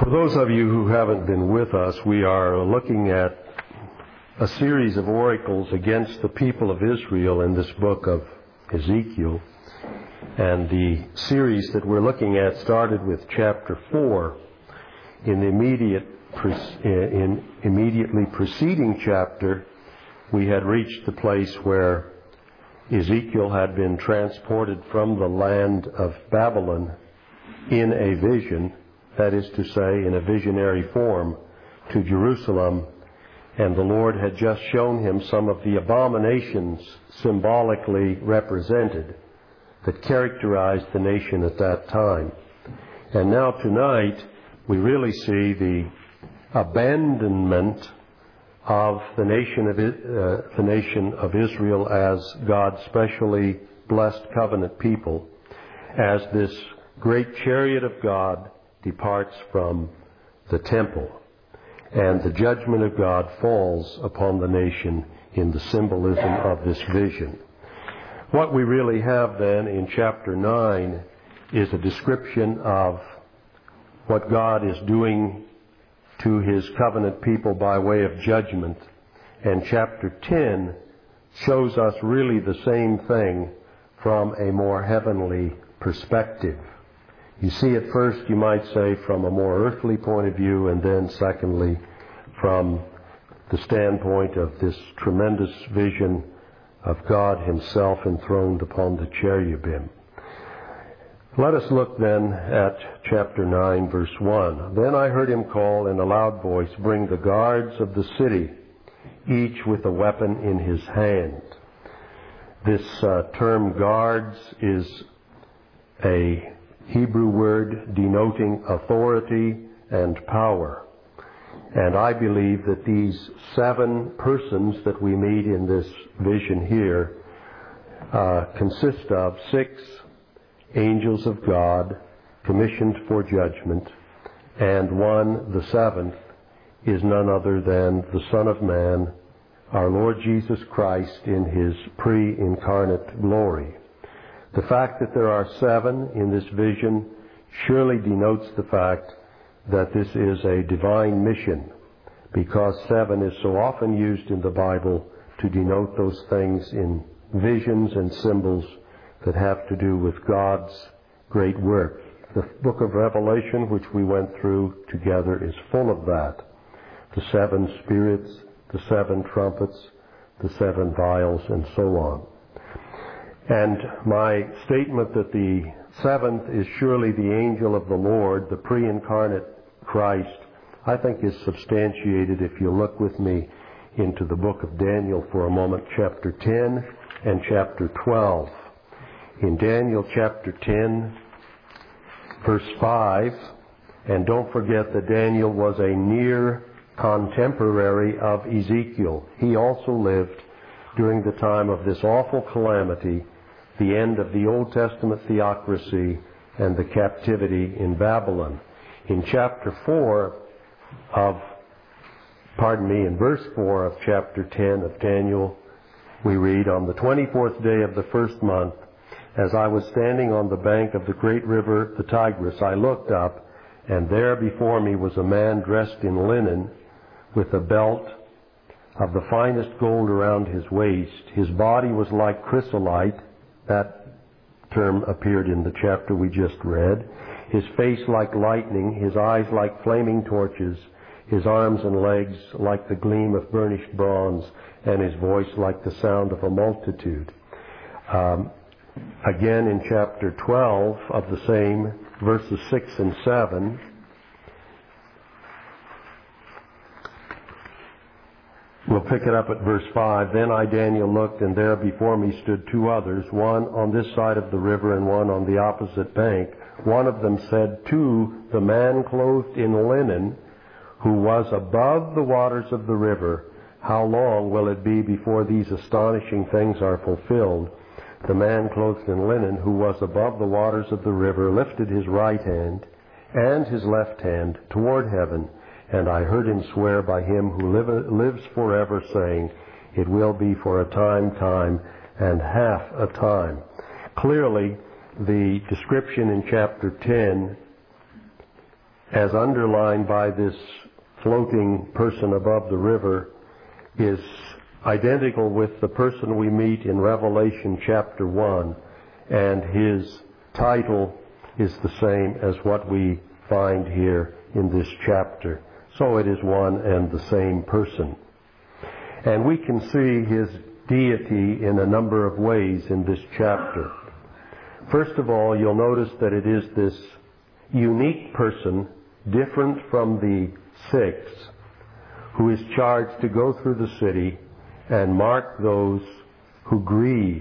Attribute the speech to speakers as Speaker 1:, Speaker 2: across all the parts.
Speaker 1: For those of you who haven't been with us, we are looking at a series of oracles against the people of Israel in this book of Ezekiel. And the series that we're looking at started with chapter 4. In the immediately preceding chapter, we had reached the place where Ezekiel had been transported from the land of Babylon in a vision, that is to say, in a visionary form, to Jerusalem, and the Lord had just shown him some of the abominations symbolically represented that characterized the nation at that time. And now tonight, we really see the abandonment of the nation of Israel as God's specially blessed covenant people, as this great chariot of God departs from the temple, and the judgment of God falls upon the nation in the symbolism of this vision. What we really have then in chapter 9 is a description of what God is doing to His covenant people by way of judgment. And chapter 10 shows us really the same thing from a more heavenly perspective. You see it first, you might say, from a more earthly point of view, and then secondly, from the standpoint of this tremendous vision of God Himself enthroned upon the cherubim. Let us look then at chapter 9, verse 1. Then I heard him call in a loud voice, "Bring the guards of the city, each with a weapon in his hand." This term guards is a Hebrew word denoting authority and power. And I believe that these 7 persons that we meet in this vision here consist of 6 angels of God commissioned for judgment, and one, the 7th, is none other than the Son of Man, our Lord Jesus Christ, in His pre-incarnate glory. The fact that there are 7 in this vision surely denotes the fact that this is a divine mission, because 7 is so often used in the Bible to denote those things in visions and symbols that have to do with God's great work. The book of Revelation, which we went through together, is full of that. The 7 spirits, the 7 trumpets, the 7 vials, and so on. And my statement that the 7th is surely the angel of the Lord, the pre-incarnate Christ, I think is substantiated if you look with me into the book of Daniel for a moment, chapter 10 and chapter 12. In Daniel chapter 10, verse 5, and don't forget that Daniel was a near contemporary of Ezekiel. He also lived during the time of this awful calamity, the end of the Old Testament theocracy and the captivity in Babylon. In chapter 4 in verse 4 of chapter 10 of Daniel, we read, "On the 24th day of the first month, as I was standing on the bank of the great river, the Tigris, I looked up, and there before me was a man dressed in linen, with a belt of the finest gold around his waist. His body was like chrysolite," that term appeared in the chapter we just read. "His face like lightning, his eyes like flaming torches, his arms and legs like the gleam of burnished bronze, and his voice like the sound of a multitude." Again in chapter 12 of the same, verses 6 and 7, we'll pick it up at verse 5. "Then I, Daniel, looked, and there before me stood 2 others, one on this side of the river and one on the opposite bank. One of them said to the man clothed in linen, who was above the waters of the river, 'How long will it be before these astonishing things are fulfilled?' The man clothed in linen, who was above the waters of the river, lifted his right hand and his left hand toward heaven, and I heard him swear by Him who lives forever, saying, 'It will be for a time, and half a time.'" Clearly, the description in chapter 10 as underlined by this floating person above the river, is identical with the person we meet in Revelation chapter 1, and his title is the same as what we find here in this chapter. So it is one and the same person. And we can see his deity in a number of ways in this chapter. First of all, you'll notice that it is this unique person, different from the 6, who is charged to go through the city and mark those who grieve.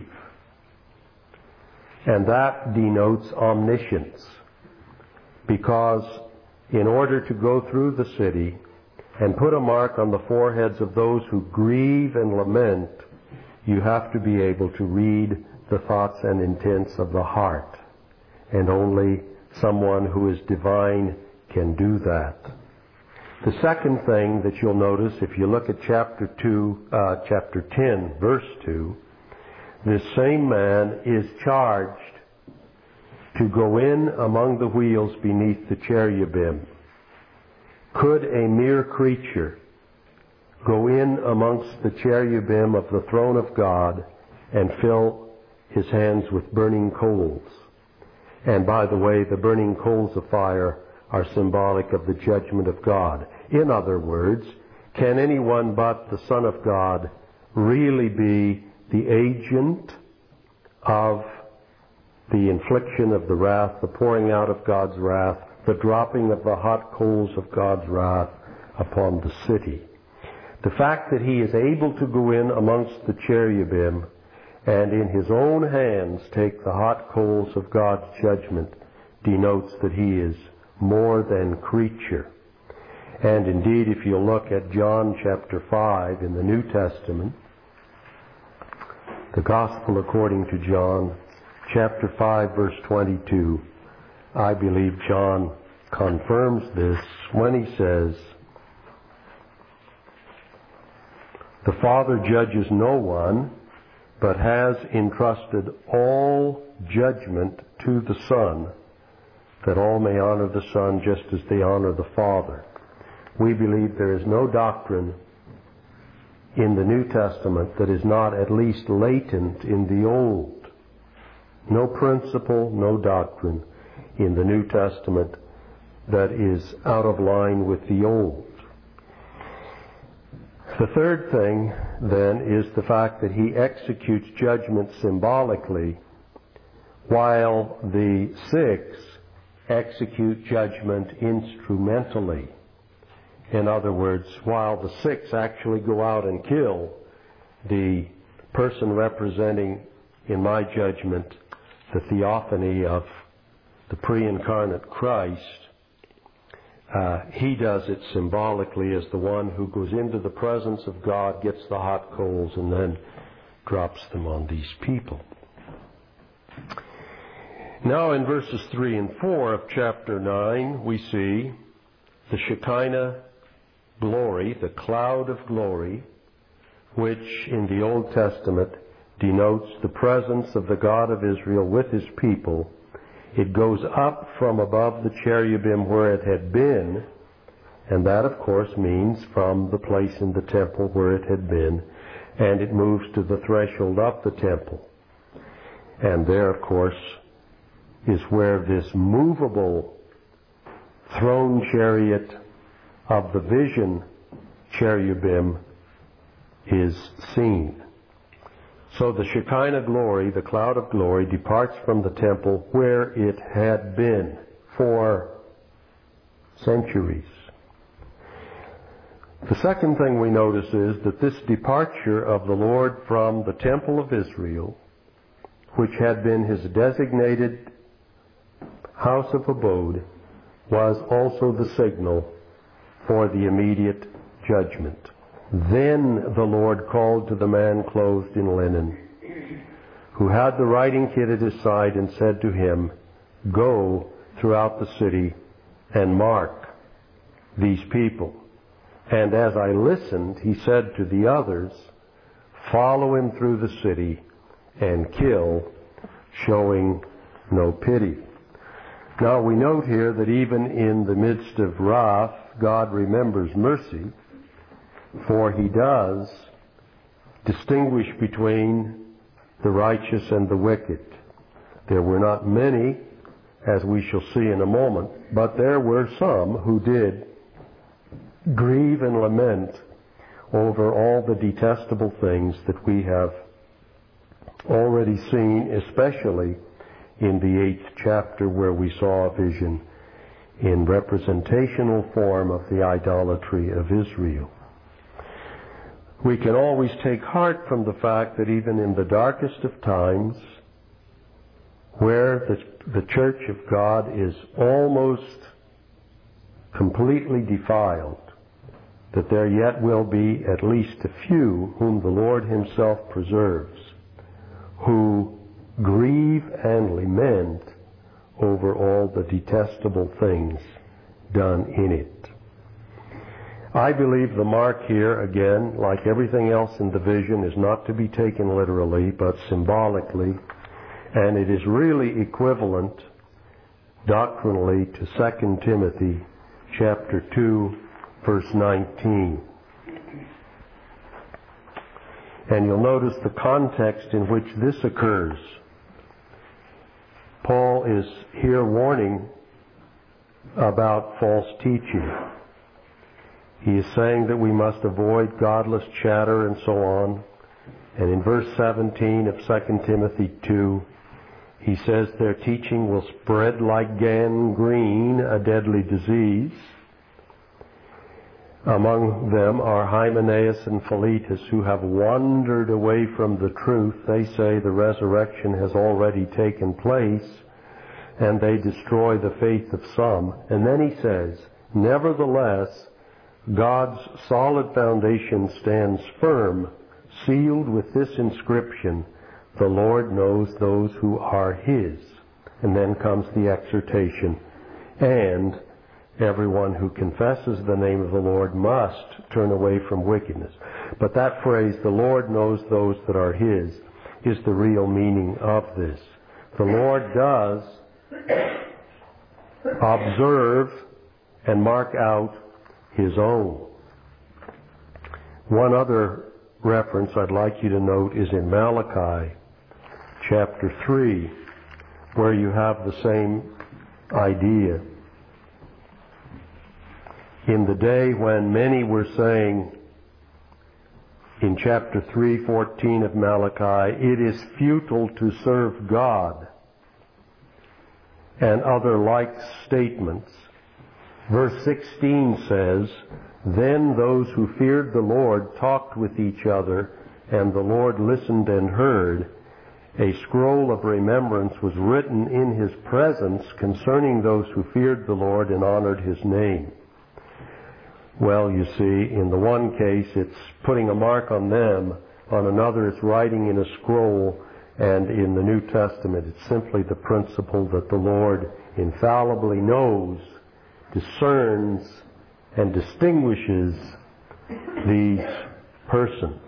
Speaker 1: And that denotes omniscience, because in order to go through the city and put a mark on the foreheads of those who grieve and lament, you have to be able to read the thoughts and intents of the heart. And only someone who is divine can do that. The second thing that you'll notice, if you look at chapter 10, verse 2, this same man is charged to go in among the wheels beneath the cherubim. Could a mere creature go in amongst the cherubim of the throne of God and fill his hands with burning coals? And by the way, the burning coals of fire are symbolic of the judgment of God. In other words, can anyone but the Son of God really be the agent of the infliction of the wrath, the pouring out of God's wrath, the dropping of the hot coals of God's wrath upon the city? The fact that he is able to go in amongst the cherubim and in his own hands take the hot coals of God's judgment denotes that he is more than creature. And indeed, if you look at John chapter 5 in the New Testament, the Gospel according to John, chapter 5, verse 22, I believe John confirms this when he says, "The Father judges no one, but has entrusted all judgment to the Son, that all may honor the Son just as they honor the Father." We believe there is no doctrine in the New Testament that is not at least latent in the Old. No principle, no doctrine in the New Testament that is out of line with the Old. The third thing, then, is the fact that he executes judgment symbolically, while the 6 execute judgment instrumentally. In other words, while the 6 actually go out and kill, the person representing, in my judgment, the theophany of the pre-incarnate Christ, he does it symbolically as the one who goes into the presence of God, gets the hot coals, and then drops them on these people. Now in verses 3 and 4 of chapter 9, we see the Shekinah glory, the cloud of glory, which in the Old Testament denotes the presence of the God of Israel with his people. It goes up from above the cherubim where it had been, and that of course means from the place in the temple where it had been, and it moves to the threshold of the temple. And there of course is where this movable throne chariot of the vision cherubim is seen. So the Shekinah glory, the cloud of glory, departs from the temple where it had been for centuries. The second thing we notice is that this departure of the Lord from the temple of Israel, which had been his designated house of abode, was also the signal for the immediate judgment. Then the Lord called to the man clothed in linen, who had the writing kit at his side, and said to him, "Go throughout the city and mark these people." And as I listened, he said to the others, "Follow him through the city and kill, showing no pity." Now we note here that even in the midst of wrath, God remembers mercy, for He does distinguish between the righteous and the wicked. There were not many, as we shall see in a moment, but there were some who did grieve and lament over all the detestable things that we have already seen, especially in the 8th chapter, where we saw a vision in representational form of the idolatry of Israel. We can always take heart from the fact that even in the darkest of times, where the church of God is almost completely defiled, that there yet will be at least a few whom the Lord Himself preserves, who grieve and lament over all the detestable things done in it. I believe the mark here, again, like everything else in the vision, is not to be taken literally, but symbolically, and it is really equivalent doctrinally to 2 Timothy chapter 2, verse 19. And you'll notice the context in which this occurs. Paul is here warning about false teaching. He is saying that we must avoid godless chatter and so on. And in verse 17 of 2 Timothy 2, he says their teaching will spread like gangrene, a deadly disease. Among them are Hymenaeus and Philetus, who have wandered away from the truth. They say the resurrection has already taken place, and they destroy the faith of some. And then he says, nevertheless, God's solid foundation stands firm, sealed with this inscription, the Lord knows those who are His. And then comes the exhortation, and everyone who confesses the name of the Lord must turn away from wickedness. But that phrase, the Lord knows those that are His, is the real meaning of this. The Lord does observe and mark out His own. One other reference I'd like you to note is in Malachi chapter 3, where you have the same idea. In the day when many were saying, in chapter 3:14 of Malachi, it is futile to serve God, and other like statements. Verse 16 says, then those who feared the Lord talked with each other, and the Lord listened and heard. A scroll of remembrance was written in His presence concerning those who feared the Lord and honored His name. Well, you see, in the one case it's putting a mark on them, on another it's writing in a scroll, and in the New Testament it's simply the principle that the Lord infallibly knows, discerns, and distinguishes these persons.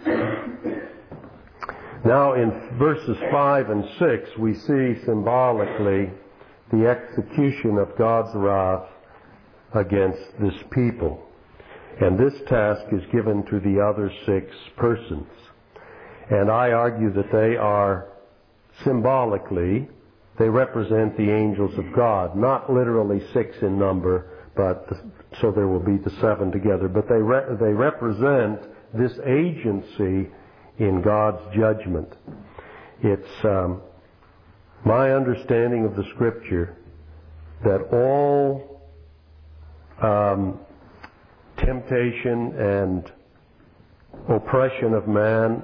Speaker 1: Now in verses 5 and 6 we see symbolically the execution of God's wrath against this people. And this task is given to the other 6 persons. And I argue that they are symbolically, they represent the angels of God. Not literally 6 in number, but so there will be the 7 together. But they represent this agency in God's judgment. It's my understanding of the Scripture that all temptation and oppression of man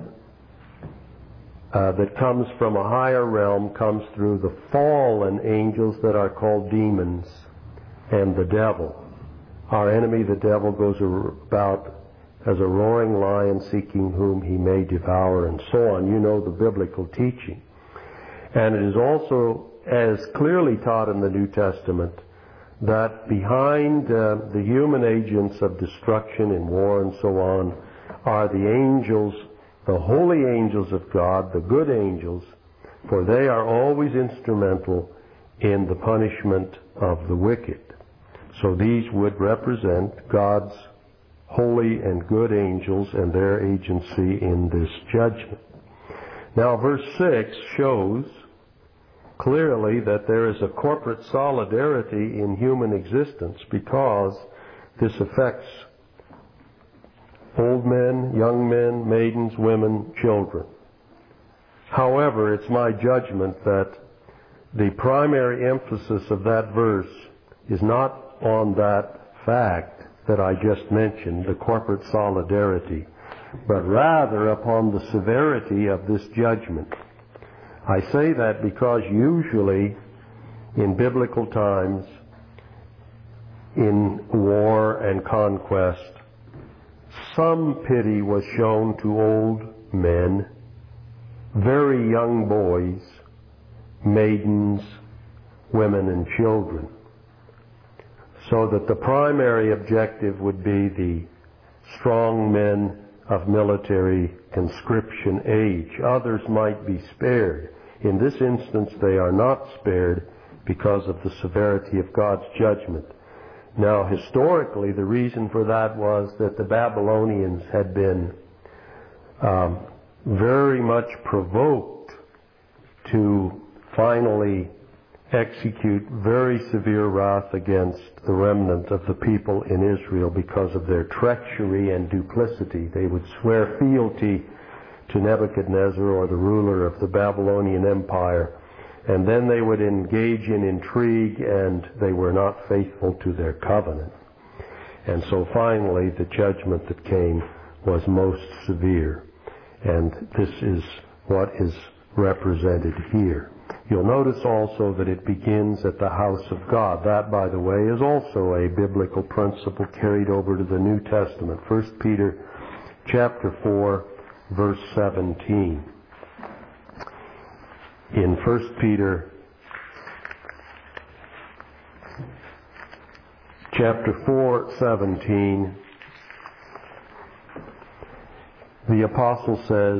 Speaker 1: that comes from a higher realm comes through the fallen angels that are called demons and the devil. Our enemy, the devil, goes about as a roaring lion seeking whom he may devour, and so on. You know the biblical teaching. And it is also as clearly taught in the New Testament that behind the human agents of destruction and war and so on are the angels, the holy angels of God, the good angels, for they are always instrumental in the punishment of the wicked. So these would represent God's holy and good angels and their agency in this judgment. Now verse 6 shows clearly that there is a corporate solidarity in human existence, because this affects old men, young men, maidens, women, children. However, it's my judgment that the primary emphasis of that verse is not on that fact that I just mentioned, the corporate solidarity, but rather upon the severity of this judgment. I say that because usually in biblical times, in war and conquest, some pity was shown to old men, very young boys, maidens, women, and children, so that the primary objective would be the strong men of military conscription age. Others might be spared. In this instance, they are not spared because of the severity of God's judgment. Now, historically, the reason for that was that the Babylonians had been very much provoked to finally execute very severe wrath against the remnant of the people in Israel because of their treachery and duplicity. They would swear fealty to Nebuchadnezzar, or the ruler of the Babylonian Empire, and then they would engage in intrigue, and they were not faithful to their covenant. And so finally the judgment that came was most severe. And this is what is represented here. You'll notice also that it begins at the house of God. That, by the way, is also a biblical principle carried over to the New Testament. 1 Peter chapter 4, verse 17. In 1 Peter chapter 4:17, the apostle says,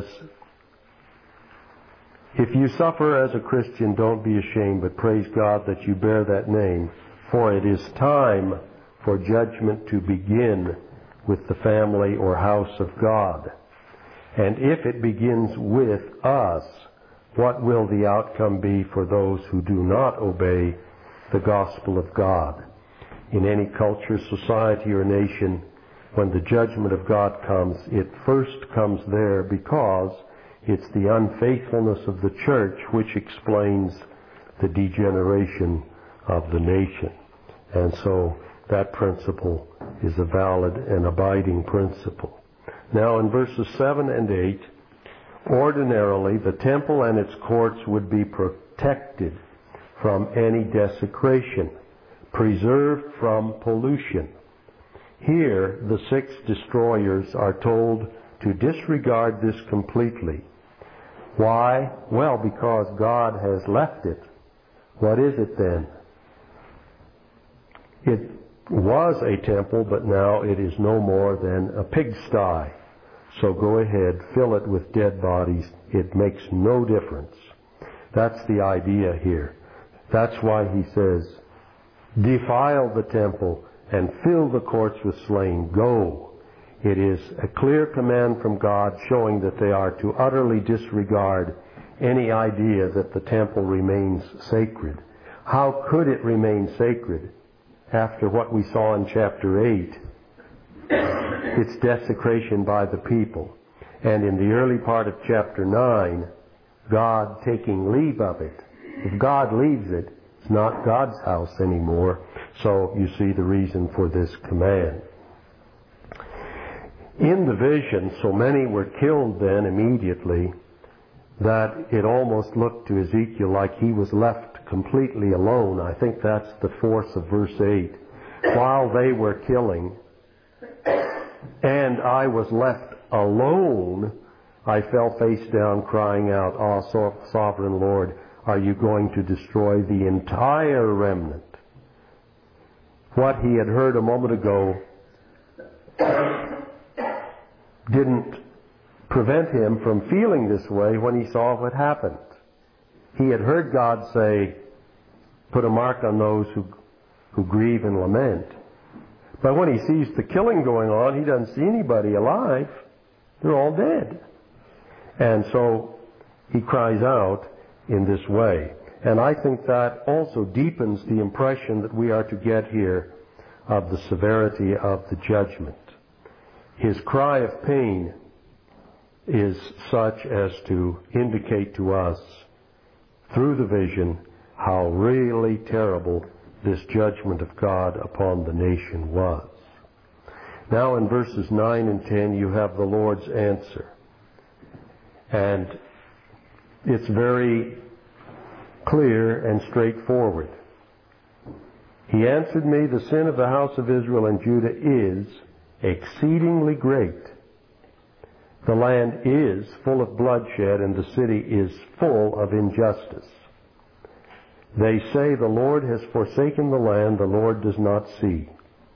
Speaker 1: "If you suffer as a Christian, don't be ashamed, but praise God that you bear that name, for it is time for judgment to begin with the family or house of God. And if it begins with us, what will the outcome be for those who do not obey the gospel of God?" In any culture, society, or nation, when the judgment of God comes, it first comes there because it's the unfaithfulness of the church which explains the degeneration of the nation. And so that principle is a valid and abiding principle. Now in verses 7 and 8, ordinarily the temple and its courts would be protected from any desecration, preserved from pollution. Here, the 6 destroyers are told to disregard this completely. Why? Well, because God has left it. What is it then? It was a temple, but now it is no more than a pigsty. So go ahead, fill it with dead bodies. It makes no difference. That's the idea here. That's why he says, defile the temple and fill the courts with slain. Go. It is a clear command from God showing that they are to utterly disregard any idea that the temple remains sacred. How could it remain sacred after what we saw in chapter 8? Its desecration by the people. And in the early part of chapter 9, God taking leave of it. If God leaves it, it's not God's house anymore. So you see the reason for this command. In the vision, so many were killed then immediately that it almost looked to Ezekiel like he was left completely alone. I think that's the force of verse 8. While they were killing, and I was left alone, I fell face down crying out, "Ah, sovereign Lord, are you going to destroy the entire remnant?" What he had heard a moment ago didn't prevent him from feeling this way when he saw what happened. He had heard God say, put a mark on those who grieve and lament. But when he sees the killing going on, he doesn't see anybody alive. They're all dead. And so he cries out in this way. And I think that also deepens the impression that we are to get here of the severity of the judgment. His cry of pain is such as to indicate to us through the vision how really terrible this judgment of God upon the nation was. Now in verses 9 and 10 you have the Lord's answer. And it's very clear and straightforward. He answered me, the sin of the house of Israel and Judah is exceedingly great. The land is full of bloodshed, and the city is full of injustice. They say, the Lord has forsaken the land, the Lord does not see.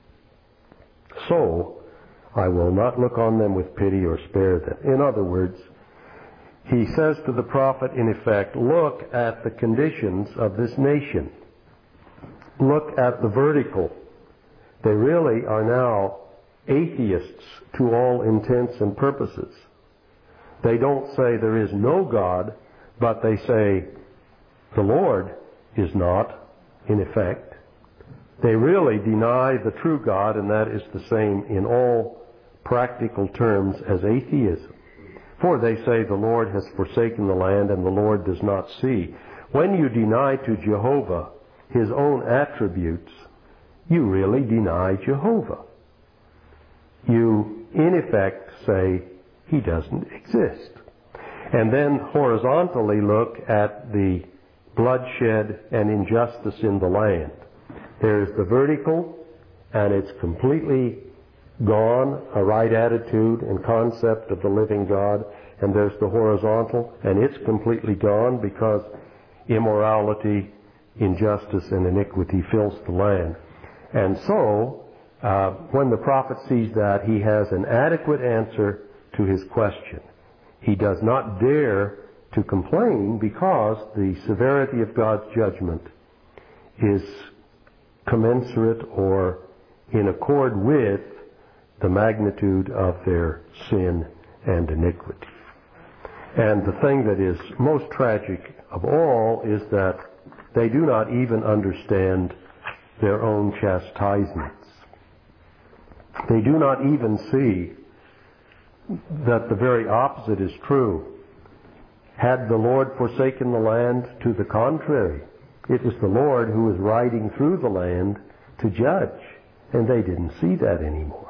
Speaker 1: So I will not look on them with pity or spare them. In other words, he says to the prophet, in effect, look at the conditions of this nation. Look at the vertical. They really are now atheists to all intents and purposes. They don't say there is no God, but they say the Lord is not, in effect. They really deny the true God, and that is the same in all practical terms as atheism. For they say the Lord has forsaken the land and the Lord does not see. When you deny to Jehovah His own attributes, you really deny Jehovah. You, in effect, say He doesn't exist. And then horizontally look at the bloodshed and injustice in the land. There's the vertical, and it's completely gone, a right attitude and concept of the living God. And there's the horizontal, and it's completely gone because immorality, injustice, and iniquity fills the land. And so, when the prophet sees that, he has an adequate answer to his question. He does not dare to complain because the severity of God's judgment is commensurate or in accord with the magnitude of their sin and iniquity. And the thing that is most tragic of all is that they do not even understand their own chastisements. They do not even see that the very opposite is true. Had the Lord forsaken the land? To the contrary. It was the Lord who was riding through the land to judge, and they didn't see that anymore.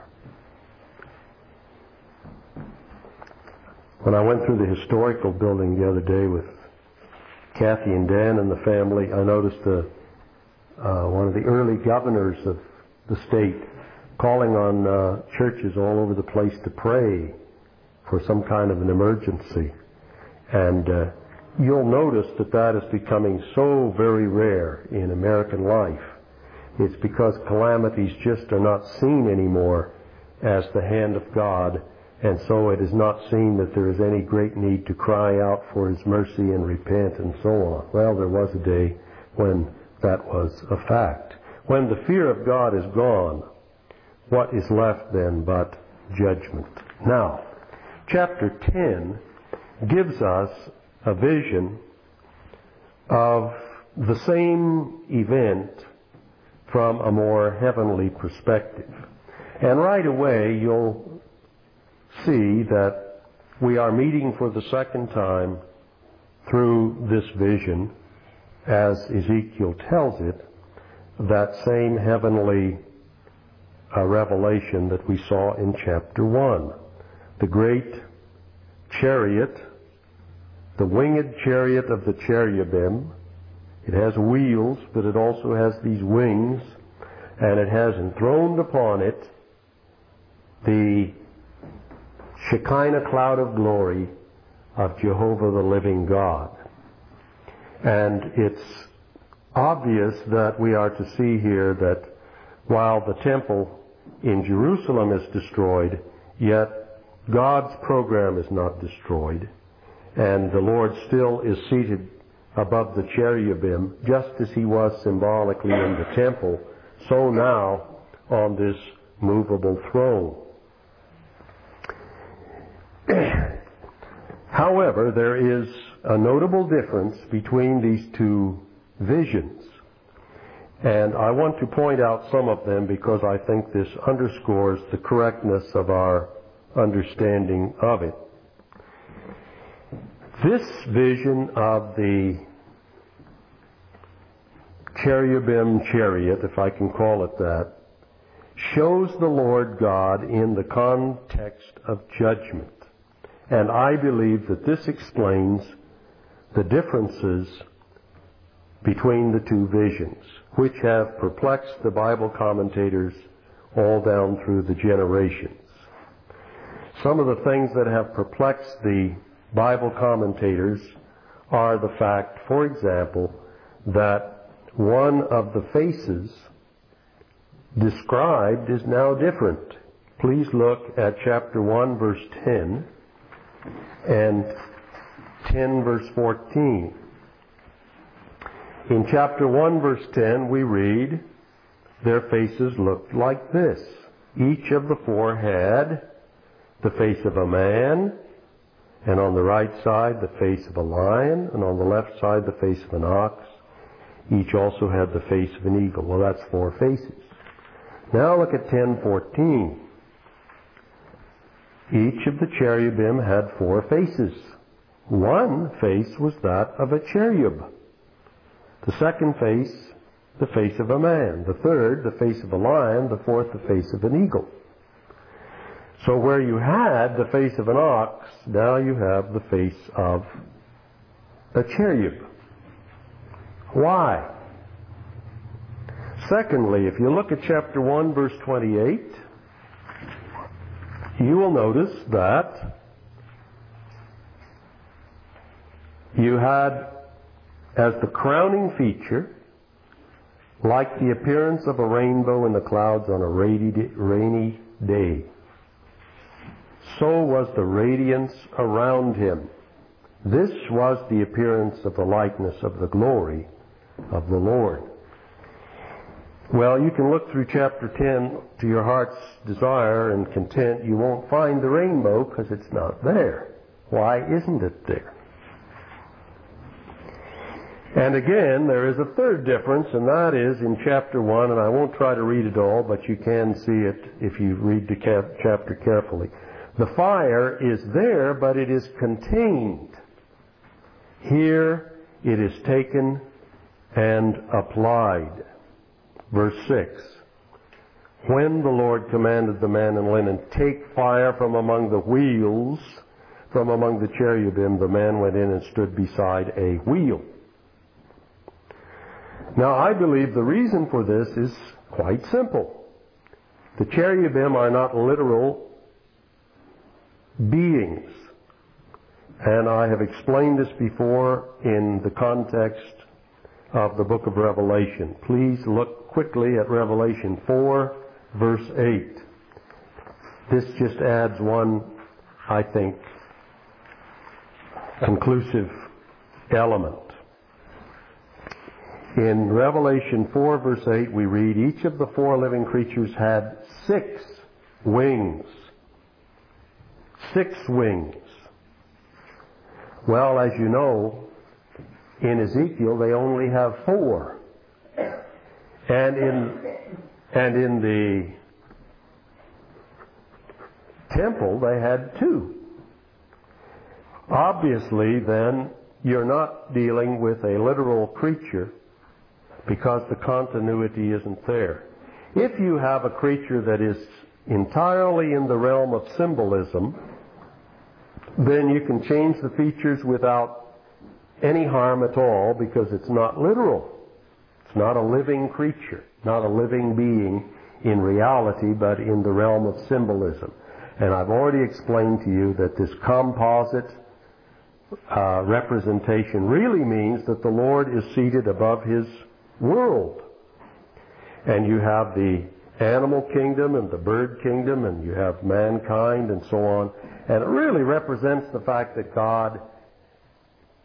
Speaker 1: When I went through the historical building the other day with Kathy and Dan and the family, I noticed one of the early governors of the state calling on churches all over the place to pray for some kind of an emergency. And you'll notice that that is becoming so very rare in American life. It's because calamities just are not seen anymore as the hand of God, and so it is not seen that there is any great need to cry out for His mercy and repent and so on. Well, there was a day when that was a fact. When the fear of God is gone, what is left then but judgment? Now, chapter 10 gives us a vision of the same event from a more heavenly perspective. And right away you'll see that we are meeting for the second time through this vision, as Ezekiel tells it, that same heavenly revelation that we saw in chapter 1. The great chariot, the winged chariot of the cherubim. It has wheels, but it also has these wings, and it has enthroned upon it the Shekinah cloud of glory of Jehovah the living God. And it's obvious that we are to see here that while the temple in Jerusalem is destroyed, yet God's program is not destroyed, and the Lord still is seated above the cherubim, just as he was symbolically in the temple, so now on this movable throne. However, there is a notable difference between these two visions. And I want to point out some of them because I think this underscores the correctness of our understanding of it. This vision of the cherubim chariot, if I can call it that, shows the Lord God in the context of judgment. And I believe that this explains the differences between the two visions, which have perplexed the Bible commentators all down through the generations. Some of the things that have perplexed the Bible commentators are the fact, for example, that one of the faces described is now different. Please look at chapter 1, verse 10 and 10, verse 14. In chapter 1, verse 10, we read, their faces looked like this. Each of the four had the face of a man, and on the right side the face of a lion, and on the left side the face of an ox. Each also had the face of an eagle. Well, that's four faces. Now look at 10:14. Each of the cherubim had four faces. One face was that of a cherub. The second face, the face of a man. The third, the face of a lion. The fourth, the face of an eagle. So where you had the face of an ox, now you have the face of a cherub. Why? Secondly, if you look at chapter 1, verse 28, you will notice that you had as the crowning feature, like the appearance of a rainbow in the clouds on a rainy day, so was the radiance around him. This was the appearance of the likeness of the glory of the Lord. Well, you can look through chapter 10 to your heart's desire and content. You won't find the rainbow because it's not there. Why isn't it there? And again, there is a third difference, and that is in chapter 1, and I won't try to read it all, but you can see it if you read the chapter carefully. The fire is there, but it is contained. Here it is taken and applied. Verse 6. When the Lord commanded the man in linen, take fire from among the wheels, from among the cherubim, the man went in and stood beside a wheel. Now, I believe the reason for this is quite simple. The cherubim are not literal beings. And I have explained this before in the context of the book of Revelation. Please look quickly at Revelation 4, verse 8. This just adds one, I think, conclusive element. In Revelation 4, verse 8, we read, each of the four living creatures had 6 wings. 6 wings. Well, as you know, in Ezekiel they only have 4. And in the temple they had 2. Obviously, then, you're not dealing with a literal creature because the continuity isn't there. If you have a creature that is entirely in the realm of symbolism, then you can change the features without any harm at all because it's not literal. It's not a living creature, not a living being in reality, but in the realm of symbolism. And I've already explained to you that this composite representation really means that the Lord is seated above His world. And you have the animal kingdom and the bird kingdom, and you have mankind and so on. And it really represents the fact that God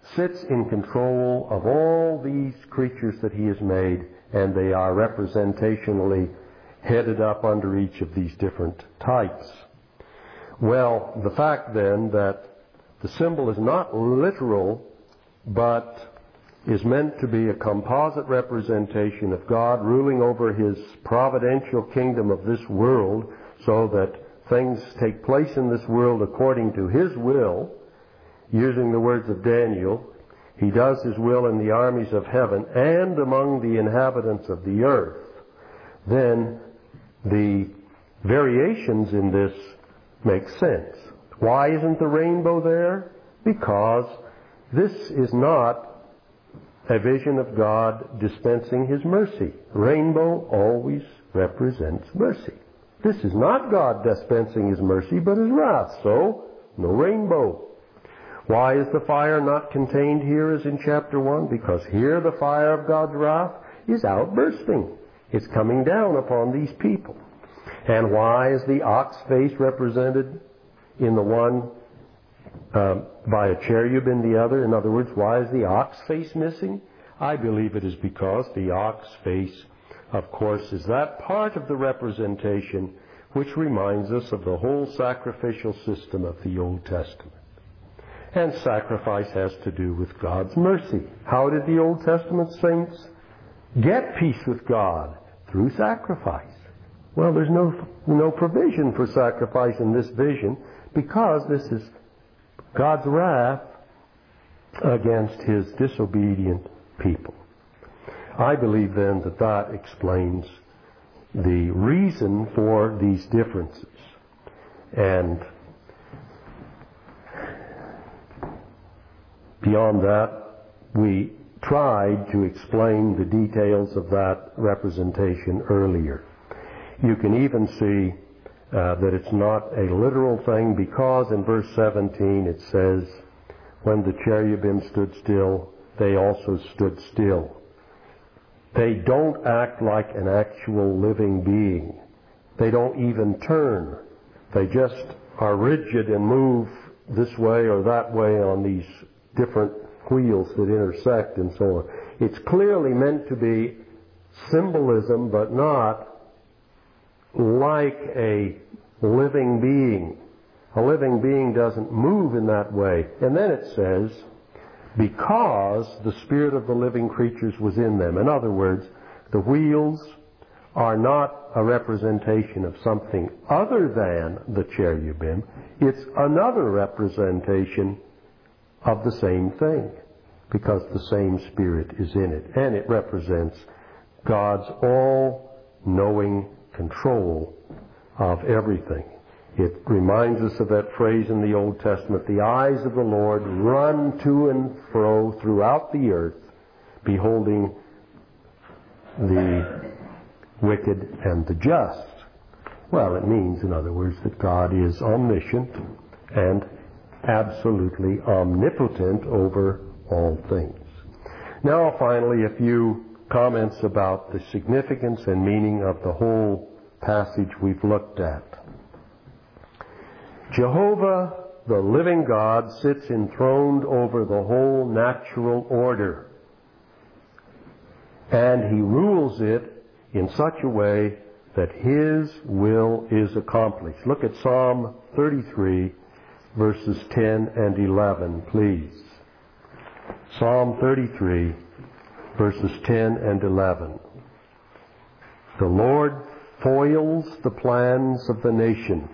Speaker 1: sits in control of all these creatures that he has made, and they are representationally headed up under each of these different types. Well, the fact then that the symbol is not literal, but is meant to be a composite representation of God ruling over his providential kingdom of this world, so that things take place in this world according to his will. Using the words of Daniel, he does his will in the armies of heaven and among the inhabitants of the earth. Then the variations in this make sense. Why isn't the rainbow there? Because this is not a vision of God dispensing his mercy. Rainbow always represents mercy. This is not God dispensing his mercy, but his wrath. So, no rainbow. Why is the fire not contained here as in chapter 1? Because here the fire of God's wrath is outbursting. It's coming down upon these people. And why is the ox face represented in the one by a cherub in the other? In other words, why is the ox face missing? I believe it is because the ox face, of course, is that part of the representation which reminds us of the whole sacrificial system of the Old Testament. And sacrifice has to do with God's mercy. How did the Old Testament saints get peace with God? Through sacrifice. Well, there's no provision for sacrifice in this vision, because this is God's wrath against his disobedient people. I believe then that that explains the reason for these differences. And beyond that, we tried to explain the details of that representation earlier. You can even see that it's not a literal thing, because in verse 17 it says, when the cherubim stood still, they also stood still. They don't act like an actual living being. They don't even turn. They just are rigid and move this way or that way on these different wheels that intersect and so on. It's clearly meant to be symbolism, but not like a living being. A living being doesn't move in that way. And then it says, because the spirit of the living creatures was in them. In other words, the wheels are not a representation of something other than the cherubim. It's another representation of the same thing, because the same spirit is in it. And it represents God's all-knowing control of everything. It reminds us of that phrase in the Old Testament, the eyes of the Lord run to and fro throughout the earth, beholding the wicked and the just. Well, it means, in other words, that God is omniscient and absolutely omnipotent over all things. Now, finally, a few comments about the significance and meaning of the whole passage we've looked at. Jehovah, the living God, sits enthroned over the whole natural order, and he rules it in such a way that his will is accomplished. Look at Psalm 33, verses 10 and 11, please. Psalm 33, verses 10 and 11. The Lord foils the plans of the nations.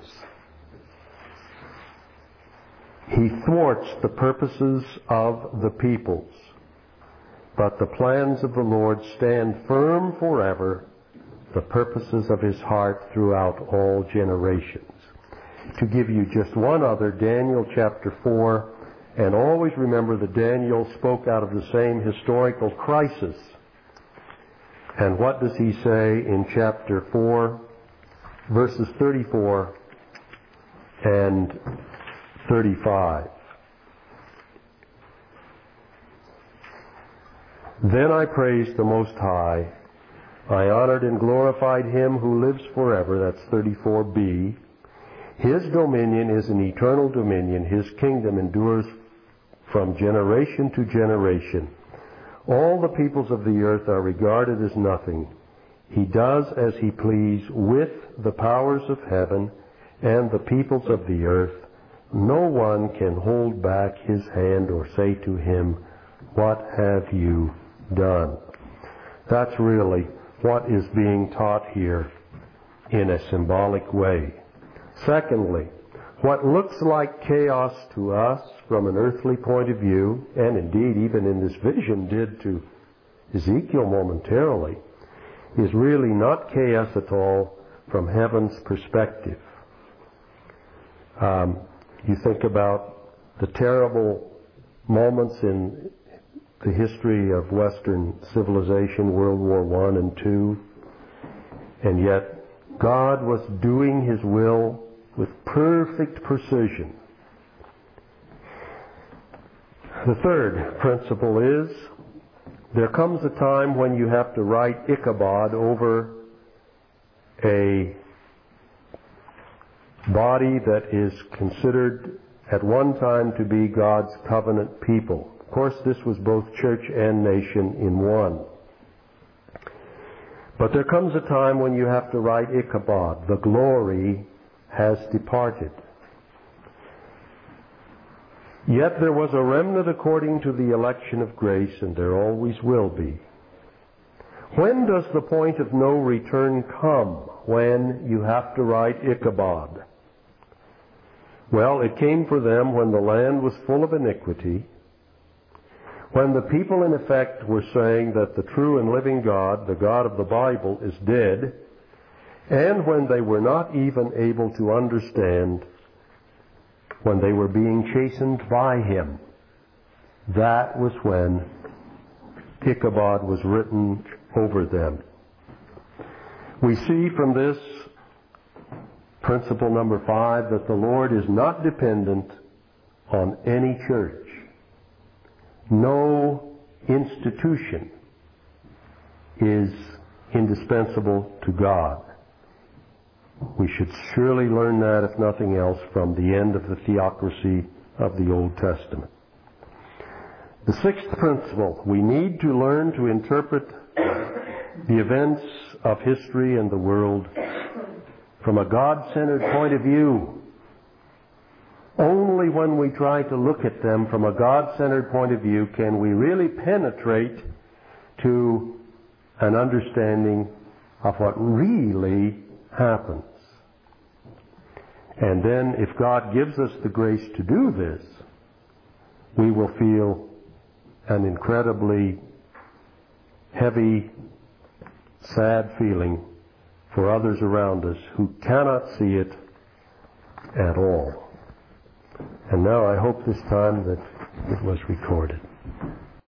Speaker 1: He thwarts the purposes of the peoples. But the plans of the Lord stand firm forever, the purposes of his heart throughout all generations. To give you just one other, Daniel chapter 4, and always remember that Daniel spoke out of the same historical crisis. And what does he say in chapter 4, verses 34 and 35? Then I praised the Most High. I honored and glorified him who lives forever. That's 34b. His dominion is an eternal dominion. His kingdom endures from generation to generation. All the peoples of the earth are regarded as nothing. He does as he please with the powers of heaven and the peoples of the earth. No one can hold back his hand or say to him, "What have you done?" That's really what is being taught here in a symbolic way. Secondly, what looks like chaos to us from an earthly point of view, and indeed even in this vision did to Ezekiel momentarily, is really not chaos at all from heaven's perspective. You think about the terrible moments in the history of Western civilization, World War I and II, and yet God was doing His will with perfect precision. The third principle is, there comes a time when you have to write Ichabod over a body that is considered at one time to be God's covenant people. Of course, this was both church and nation in one. But there comes a time when you have to write Ichabod. The glory has departed. Yet there was a remnant according to the election of grace, and there always will be. When does the point of no return come when you have to write Ichabod? Well, it came for them when the land was full of iniquity, when the people in effect were saying that the true and living God, the God of the Bible, is dead, and when they were not even able to understand when they were being chastened by Him. That was when Ichabod was written over them. We see from this principle number 5 that the Lord is not dependent on any church. No institution is indispensable to God. We should surely learn that, if nothing else, from the end of the theocracy of the Old Testament. The sixth principle, we need to learn to interpret the events of history and the world from a God-centered point of view. Only when we try to look at them from a God-centered point of view can we really penetrate to an understanding of what really happens. And then, if God gives us the grace to do this, we will feel an incredibly heavy, sad feeling for others around us who cannot see it at all. And now I hope this time that it was recorded.